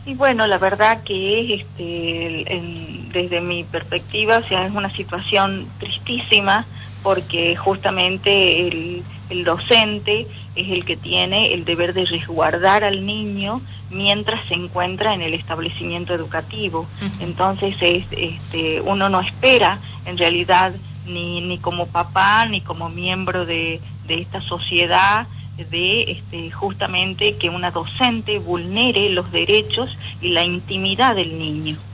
Y bueno, la verdad que desde mi perspectiva, o sea, es una situación tristísima porque justamente el docente es el que tiene el deber de resguardar al niño mientras se encuentra en el establecimiento educativo. Entonces, uno no espera, en realidad, ni como papá, ni como miembro de esta sociedad, justamente que una docente vulnere los derechos y la intimidad del niño.